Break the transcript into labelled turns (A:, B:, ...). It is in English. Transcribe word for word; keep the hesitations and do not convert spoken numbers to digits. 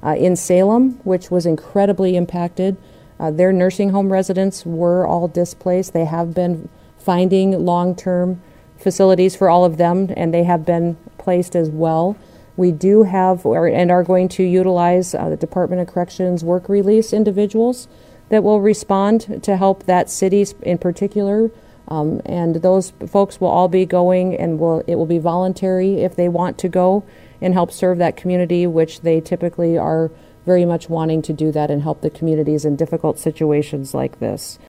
A: Uh, in Salem, which was incredibly impacted, uh, their nursing home residents were all displaced. They have been finding long-term facilities for all of them, and they have been placed as well. We do have or, and are going to utilize uh, the Department of Corrections work release individuals that will respond to help that city in particular. Um, and those folks will all be going, and will it will be voluntary if they want to go and help serve that community, which they typically are very much wanting to do that and help the communities in difficult situations like this.